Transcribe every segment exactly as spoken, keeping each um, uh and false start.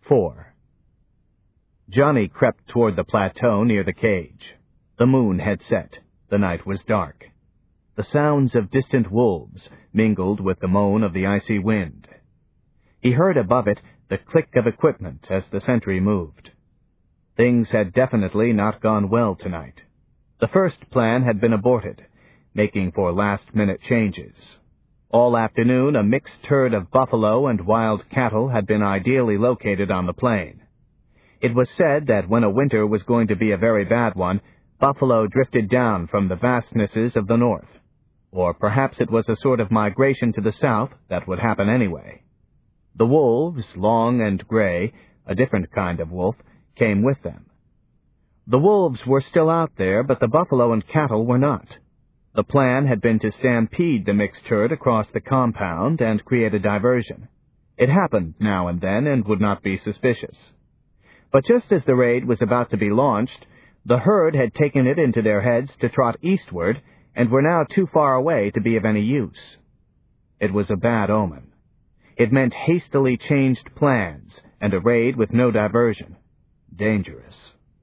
Four. Johnny crept toward the plateau near the cage. The moon had set. The night was dark. The sounds of distant wolves mingled with the moan of the icy wind. He heard above it the click of equipment as the sentry moved. Things had definitely not gone well tonight. The first plan had been aborted, making for last-minute changes. All afternoon, a mixed herd of buffalo and wild cattle had been ideally located on the plain. It was said that when a winter was going to be a very bad one, buffalo drifted down from the vastnesses of the north. Or perhaps it was a sort of migration to the south that would happen anyway. The wolves, long and gray, a different kind of wolf, came with them. The wolves were still out there, but the buffalo and cattle were not. The plan had been to stampede the mixed herd across the compound and create a diversion. It happened now and then and would not be suspicious. But just as the raid was about to be launched, the herd had taken it into their heads to trot eastward and were now too far away to be of any use. It was a bad omen. It meant hastily changed plans and a raid with no diversion. Dangerous.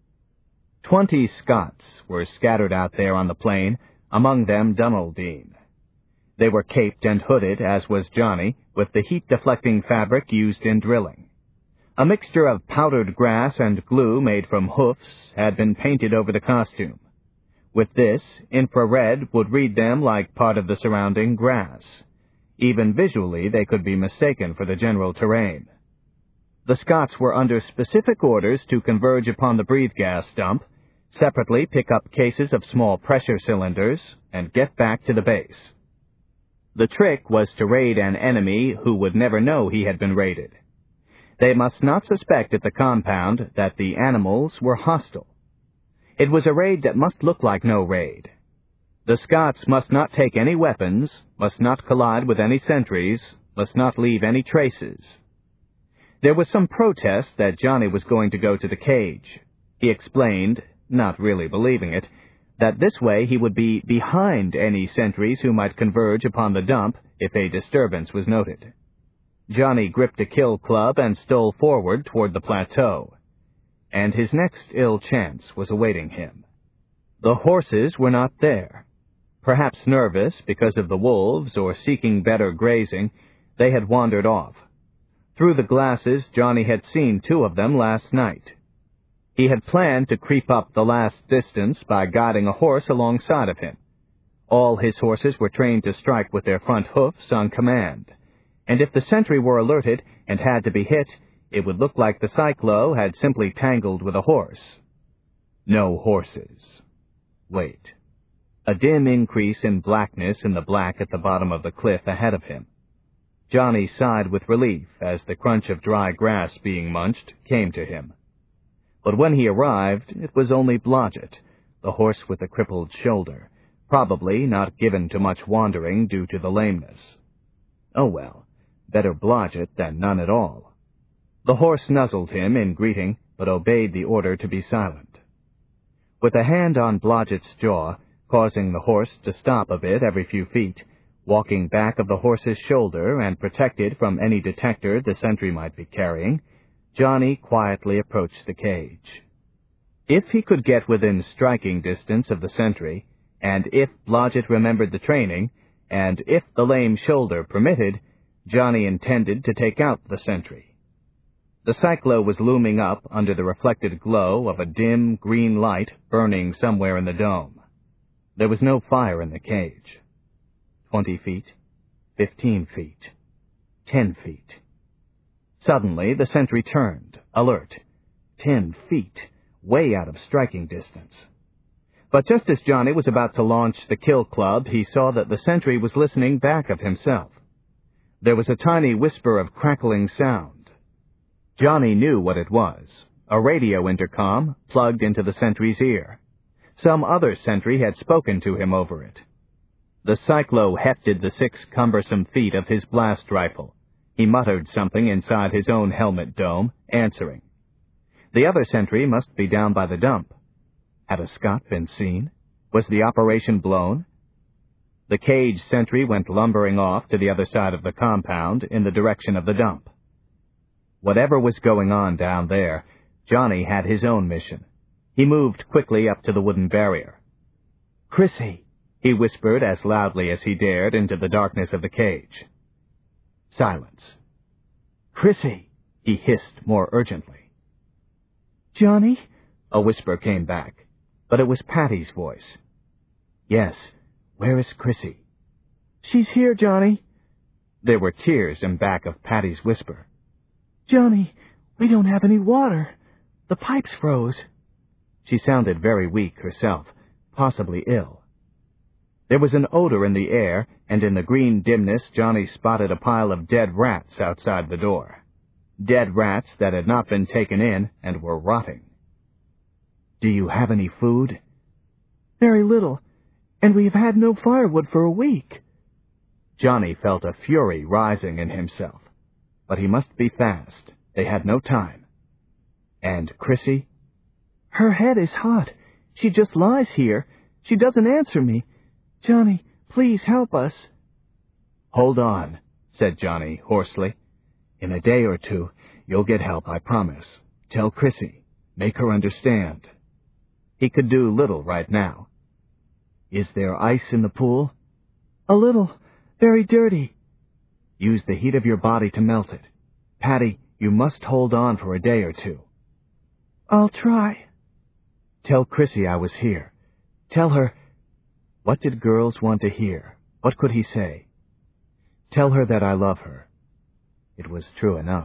Twenty Scots were scattered out there on the plain, among them Dunaldine. They were caped and hooded, as was Johnny, with the heat-deflecting fabric used in drilling. A mixture of powdered grass and glue made from hoofs had been painted over the costume. With this, infrared would read them like part of the surrounding grass. Even visually, they could be mistaken for the general terrain. The Scots were under specific orders to converge upon the breathe gas dump, separately pick up cases of small pressure cylinders, and get back to the base. The trick was to raid an enemy who would never know he had been raided. They must not suspect at the compound that the animals were hostile. It was a raid that must look like no raid. The Scots must not take any weapons, must not collide with any sentries, must not leave any traces. There was some protest that Johnny was going to go to the cage. He explained, not really believing it, that this way he would be behind any sentries who might converge upon the dump if a disturbance was noted. Johnny gripped a kill club and stole forward toward the plateau. And his next ill chance was awaiting him. The horses were not there. Perhaps nervous because of the wolves or seeking better grazing, they had wandered off. Through the glasses, Johnny had seen two of them last night. He had planned to creep up the last distance by guiding a horse alongside of him. All his horses were trained to strike with their front hoofs on command, and if the sentry were alerted and had to be hit, it would look like the cyclo had simply tangled with a horse. No horses. Wait. A dim increase in blackness in the black at the bottom of the cliff ahead of him. Johnny sighed with relief as the crunch of dry grass being munched came to him. But when he arrived, it was only Blodgett, the horse with the crippled shoulder, probably not given to much wandering due to the lameness. Oh well, better Blodgett than none at all. The horse nuzzled him in greeting, but obeyed the order to be silent. With a hand on Blodgett's jaw, causing the horse to stop a bit every few feet, walking back of the horse's shoulder and protected from any detector the sentry might be carrying, Johnny quietly approached the cage. If he could get within striking distance of the sentry, and if Blodgett remembered the training, and if the lame shoulder permitted, Johnny intended to take out the sentry. The cyclo was looming up under the reflected glow of a dim green light burning somewhere in the dome. There was no fire in the cage. Twenty feet, fifteen feet, ten feet. Suddenly, the sentry turned, alert. Ten feet, way out of striking distance. But just as Johnny was about to launch the kill club, he saw that the sentry was listening back of himself. There was a tiny whisper of crackling sound. Johnny knew what it was, a radio intercom plugged into the sentry's ear. Some other sentry had spoken to him over it. The cyclo hefted the six cumbersome feet of his blast rifle. He muttered something inside his own helmet dome, answering. The other sentry must be down by the dump. Had a Scot been seen? Was the operation blown? The cage sentry went lumbering off to the other side of the compound in the direction of the dump. Whatever was going on down there, Johnny had his own mission. He moved quickly up to the wooden barrier. "Chrissy," he whispered as loudly as he dared into the darkness of the cage. Silence. "Chrissy," he hissed more urgently. "Johnny?" a whisper came back, but it was Patty's voice. "Yes, where is Chrissy?" "She's here, Johnny." There were tears in back of Patty's whisper. "Johnny, we don't have any water. The pipes froze." She sounded very weak herself, possibly ill. There was an odor in the air, and in the green dimness Johnny spotted a pile of dead rats outside the door. Dead rats that had not been taken in and were rotting. "Do you have any food?" "Very little, and we have had no firewood for a week." Johnny felt a fury rising in himself, but he must be fast. They had no time. "And Chrissy?" "Her head is hot. She just lies here. She doesn't answer me. Johnny, please help us." "Hold on," said Johnny hoarsely. "In a day or two, you'll get help, I promise. Tell Chrissy. Make her understand." He could do little right now. "Is there ice in the pool?" "A little. Very dirty." "Use the heat of your body to melt it. Patty, you must hold on for a day or two." "I'll try." "Tell Chrissy I was here. Tell her—" What did girls want to hear? What could he say? "Tell her that I love her." It was true enough.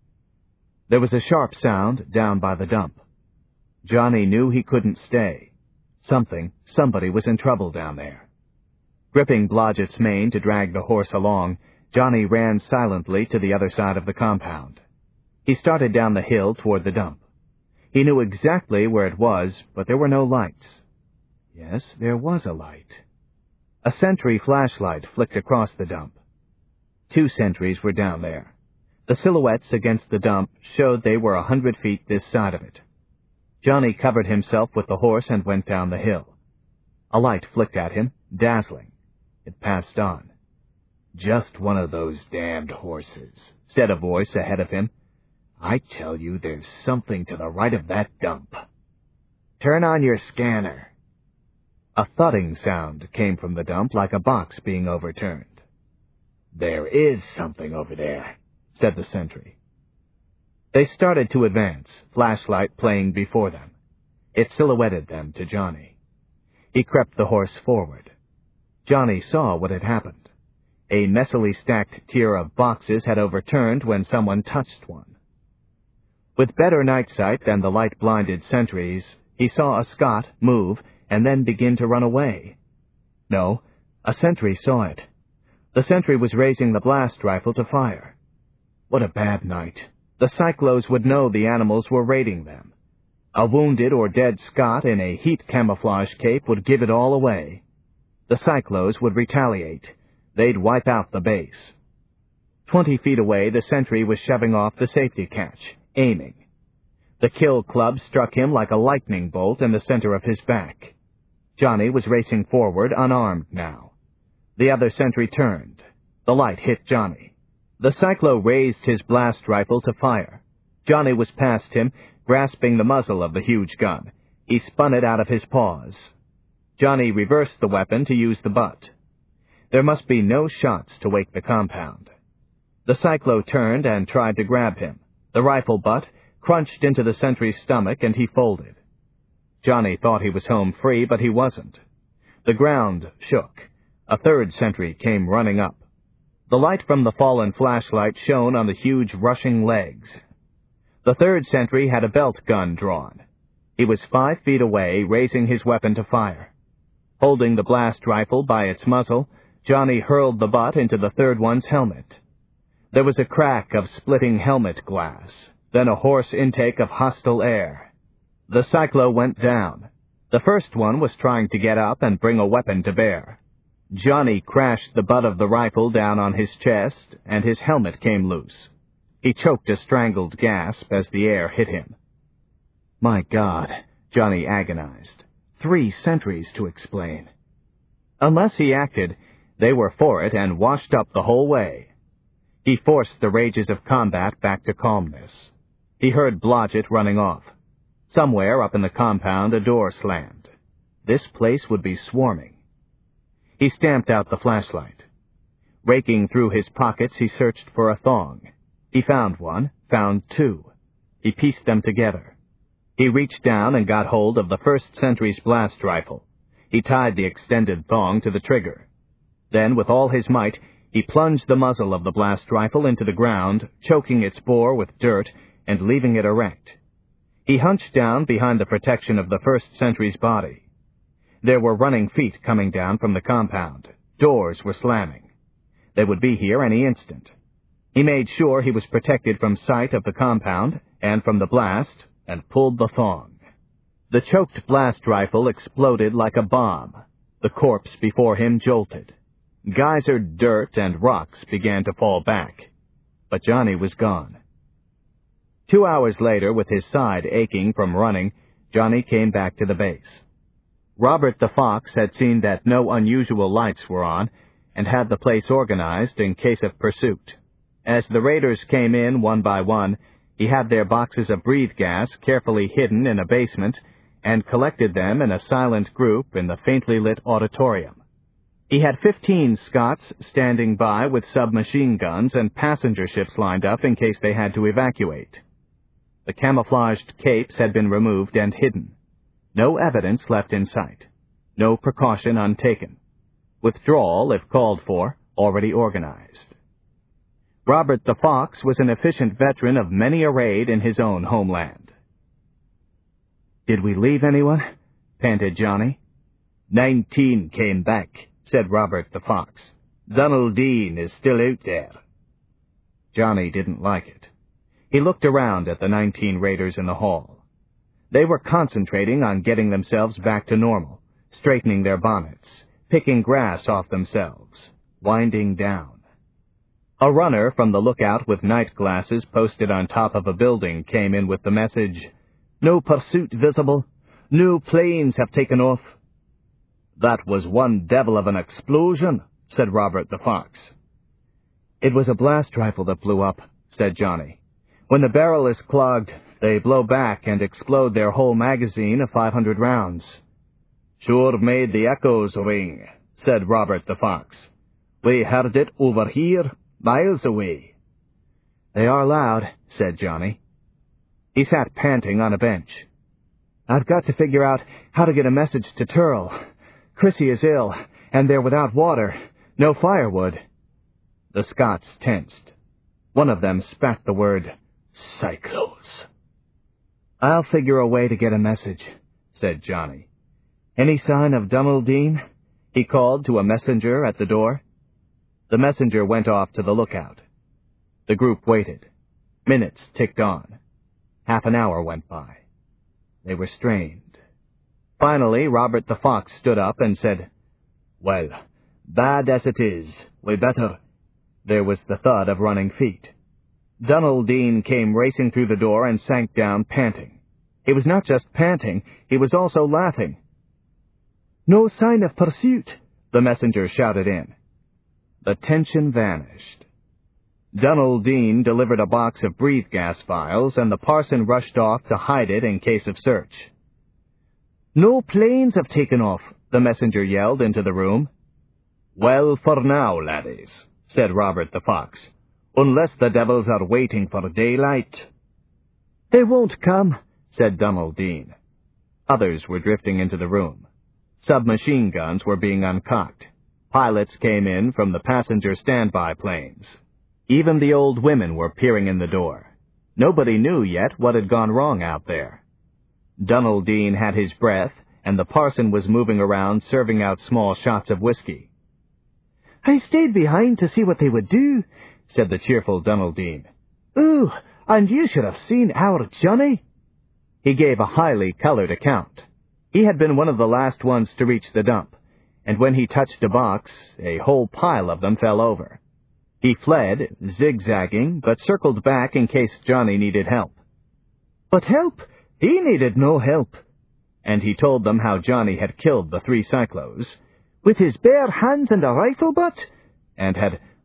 There was a sharp sound down by the dump. Johnny knew he couldn't stay. Something, somebody was in trouble down there. Gripping Blodgett's mane to drag the horse along, Johnny ran silently to the other side of the compound. He started down the hill toward the dump. He knew exactly where it was, but there were no lights. Yes, there was a light. A sentry flashlight flicked across the dump. Two sentries were down there. The silhouettes against the dump showed they were a hundred feet this side of it. Johnny covered himself with the horse and went down the hill. A light flicked at him, dazzling. It passed on. "Just one of those damned horses," said a voice ahead of him. "I tell you, there's something to the right of that dump. Turn on your scanner." A thudding sound came from the dump like a box being overturned. "There is something over there," said the sentry. They started to advance, flashlight playing before them. It silhouetted them to Johnny. He crept the horse forward. Johnny saw what had happened. A messily stacked tier of boxes had overturned when someone touched one. With better night sight than the light-blinded sentries, he saw a Scot move and then begin to run away. No, a sentry saw it. The sentry was raising the blast rifle to fire. What a bad night. The Cyclos would know the animals were raiding them. A wounded or dead Scot in a heat camouflage cape would give it all away. The Cyclos would retaliate. They'd wipe out the base. Twenty feet away, the sentry was shoving off the safety catch, aiming. The kill club struck him like a lightning bolt in the center of his back. Johnny was racing forward, unarmed now. The other sentry turned. The light hit Johnny. The Cyclo raised his blast rifle to fire. Johnny was past him, grasping the muzzle of the huge gun. He spun it out of his paws. Johnny reversed the weapon to use the butt. There must be no shots to wake the compound. The Cyclo turned and tried to grab him. The rifle butt crunched into the sentry's stomach and he folded. Johnny thought he was home free, but he wasn't. The ground shook. A third sentry came running up. The light from the fallen flashlight shone on the huge rushing legs. The third sentry had a belt gun drawn. He was five feet away, raising his weapon to fire. Holding the blast rifle by its muzzle, Johnny hurled the butt into the third one's helmet. There was a crack of splitting helmet glass, then a hoarse intake of hostile air. The Cyclo went down. The first one was trying to get up and bring a weapon to bear. Johnny crashed the butt of the rifle down on his chest, and his helmet came loose. He choked a strangled gasp as the air hit him. My God, Johnny agonized. Three sentries to explain. Unless he acted, they were for it and washed up the whole way. He forced the rages of combat back to calmness. He heard Blodgett running off. Somewhere up in the compound a door slammed. This place would be swarming. He stamped out the flashlight. Raking through his pockets, he searched for a thong. He found one, found two. He pieced them together. He reached down and got hold of the first sentry's blast rifle. He tied the extended thong to the trigger. Then, with all his might, he plunged the muzzle of the blast rifle into the ground, choking its bore with dirt and leaving it erect. He hunched down behind the protection of the first sentry's body. There were running feet coming down from the compound. Doors were slamming. They would be here any instant. He made sure he was protected from sight of the compound and from the blast, and pulled the thong. The choked blast rifle exploded like a bomb. The corpse before him jolted. Geysered dirt and rocks began to fall back. But Johnny was gone. Two hours later, with his side aching from running, Johnny came back to the base. Robert the Fox had seen that no unusual lights were on, and had the place organized in case of pursuit. As the raiders came in one by one, he had their boxes of breathe gas carefully hidden in a basement, and collected them in a silent group in the faintly lit auditorium. He had fifteen Scots standing by with submachine guns and passenger ships lined up in case they had to evacuate. The camouflaged capes had been removed and hidden. No evidence left in sight. No precaution untaken. Withdrawal, if called for, already organized. Robert the Fox was an efficient veteran of many a raid in his own homeland. "Did we leave anyone?" panted Johnny. Nineteen came back," said Robert the Fox. "Donald Dean is still out there." Johnny didn't like it. He looked around at the nineteen raiders in the hall. They were concentrating on getting themselves back to normal, straightening their bonnets, picking grass off themselves, winding down. A runner from the lookout with night glasses posted on top of a building came in with the message, "No pursuit visible. No planes have taken off." "That was one devil of an explosion," said Robert the Fox. "It was a blast rifle that blew up," said Johnny. "When the barrel is clogged, they blow back and explode their whole magazine of five hundred rounds." "Sure made the echoes ring," said Robert the Fox. "We heard it over here, miles away." "They are loud," said Johnny. He sat panting on a bench. "I've got to figure out how to get a message to Turl. Chrissy is ill, and they're without water. No firewood." The Scots tensed. One of them spat the word, "Cyclos." "I'll figure a way to get a message," said Johnny. "Any sign of Donald Dean?" he called to a messenger at the door. The messenger went off to the lookout. The group waited. Minutes ticked on. Half an hour went by. They were strained. Finally, Robert the Fox stood up and said, "Well, bad as it is, we better—" There was the thud of running feet. Donald Dean came racing through the door and sank down panting. He was not just panting, he was also laughing. "No sign of pursuit," the messenger shouted in. The tension vanished. Donald Dean delivered a box of breathe gas vials, and the parson rushed off to hide it in case of search. "No planes have taken off," the messenger yelled into the room. "Well, for now, laddies," said Robert the Fox, "unless the devils are waiting for daylight." "They won't come," said Donald Dean. Others were drifting into the room. Submachine guns were being uncocked. Pilots came in from the passenger standby planes. Even the old women were peering in the door. Nobody knew yet what had gone wrong out there. Donald Dean had his breath, and the parson was moving around serving out small shots of whiskey. "I stayed behind to see what they would do," said the cheerful Donald Dean. "Ooh, and you should have seen our Johnny." He gave a highly colored account. He had been one of the last ones to reach the dump, and when he touched a box, a whole pile of them fell over. He fled, zigzagging, but circled back in case Johnny needed help. But help? He needed no help. And he told them how Johnny had killed the three Cyclos, with his bare hands and a rifle butt, and had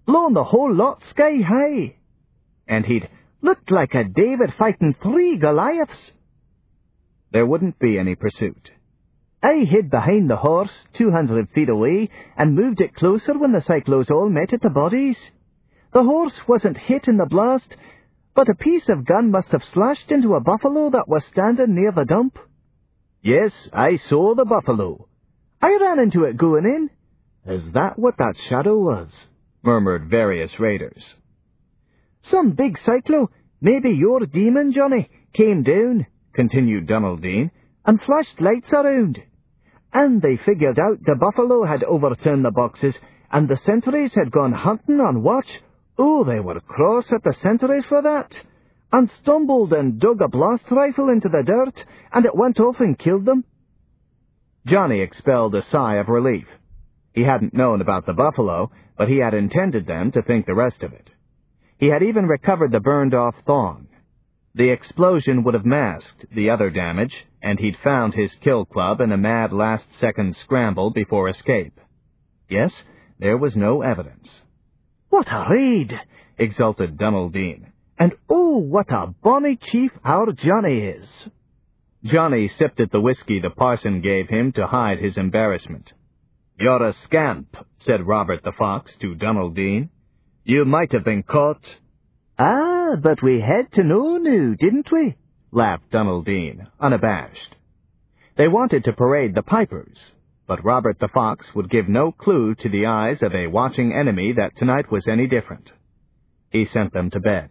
blown the whole lot sky high. And he'd looked like a David fighting three Goliaths. There wouldn't be any pursuit. I hid behind the horse two hundred feet away and moved it closer when the cyclos all met at the bodies. The horse wasn't hit in the blast, but a piece of gun must have slashed into a buffalo that was standing near the dump. Yes, I saw the buffalo. I ran into it going in. Is that what that shadow was? Murmured various raiders. Some big cyclo, maybe your demon, Johnny, came down, continued Donaldine, and flashed lights around. And they figured out the buffalo had overturned the boxes, and the sentries had gone hunting on watch. Oh, they were cross at the sentries for that, and stumbled and dug a blast rifle into the dirt, and it went off and killed them. Johnny expelled a sigh of relief. He hadn't known about the buffalo, but he had intended them to think the rest of it. He had even recovered the burned-off thong. The explosion would have masked the other damage, and he'd found his kill club in a mad last-second scramble before escape. Yes, there was no evidence. What a raid! Exulted Donaldine. And oh, what a bonny chief our Johnny is! Johnny sipped at the whiskey the parson gave him to hide his embarrassment. You're a scamp, said Robert the Fox to Donaldine. You might have been caught. Ah, but we had to know now, didn't we? Laughed Donaldine, unabashed. They wanted to parade the pipers, but Robert the Fox would give no clue to the eyes of a watching enemy that tonight was any different. He sent them to bed.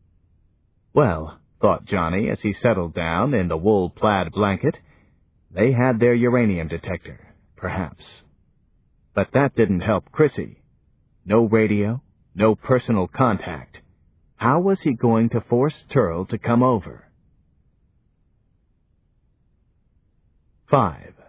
Well, thought Johnny as he settled down in the wool-plaid blanket, they had their uranium detector, perhaps. But that didn't help Chrissy. No radio, no personal contact. How was he going to force Turl to come over? Five.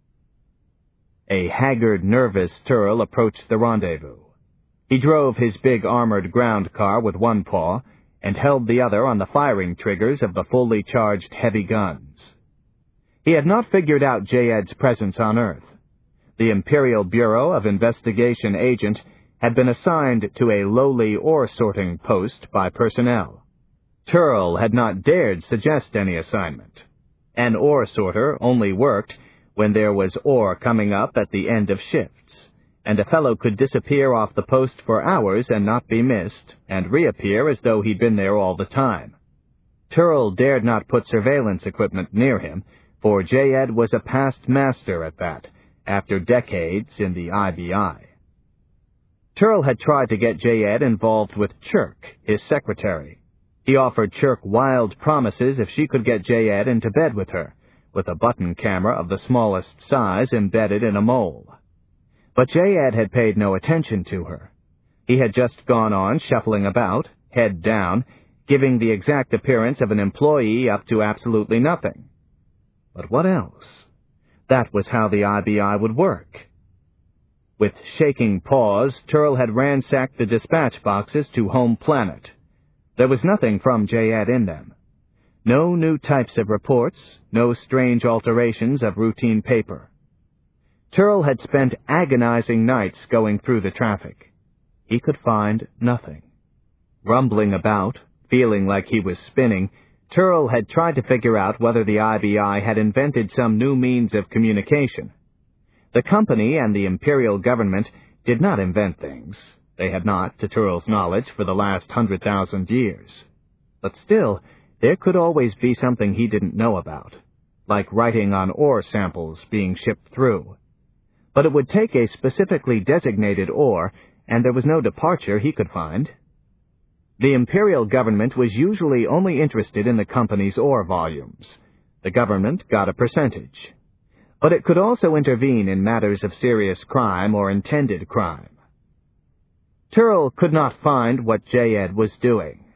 A haggard, nervous Turl approached the rendezvous. He drove his big armored ground car with one paw and held the other on the firing triggers of the fully charged heavy guns. He had not figured out J Ed's presence on Earth. The Imperial Bureau of Investigation agent had been assigned to a lowly ore-sorting post by personnel. Turl had not dared suggest any assignment. An ore sorter only worked when there was ore coming up at the end of shifts, and a fellow could disappear off the post for hours and not be missed, and reappear as though he'd been there all the time. Turl dared not put surveillance equipment near him, for J Ed was a past master at that, after decades in the I B I. Turl had tried to get J Ed involved with Chirk, his secretary. He offered Chirk wild promises if she could get J Ed into bed with her, with a button camera of the smallest size embedded in a mole. But J Ed had paid no attention to her. He had just gone on shuffling about, head down, giving the exact appearance of an employee up to absolutely nothing. But what else? That was how the I B I would work. With shaking paws, Turl had ransacked the dispatch boxes to Home Planet. There was nothing from J Ed in them. No new types of reports, no strange alterations of routine paper. Turl had spent agonizing nights going through the traffic. He could find nothing. Rumbling about, feeling like he was spinning, Turl had tried to figure out whether the I B I had invented some new means of communication. The company and the imperial government did not invent things. They had not, to Turl's knowledge, for the last hundred thousand years. But still, there could always be something he didn't know about, like writing on ore samples being shipped through. But it would take a specifically designated ore, and there was no departure he could find. The imperial government was usually only interested in the company's ore volumes. The government got a percentage. But it could also intervene in matters of serious crime or intended crime. Turl could not find what J Ed was doing.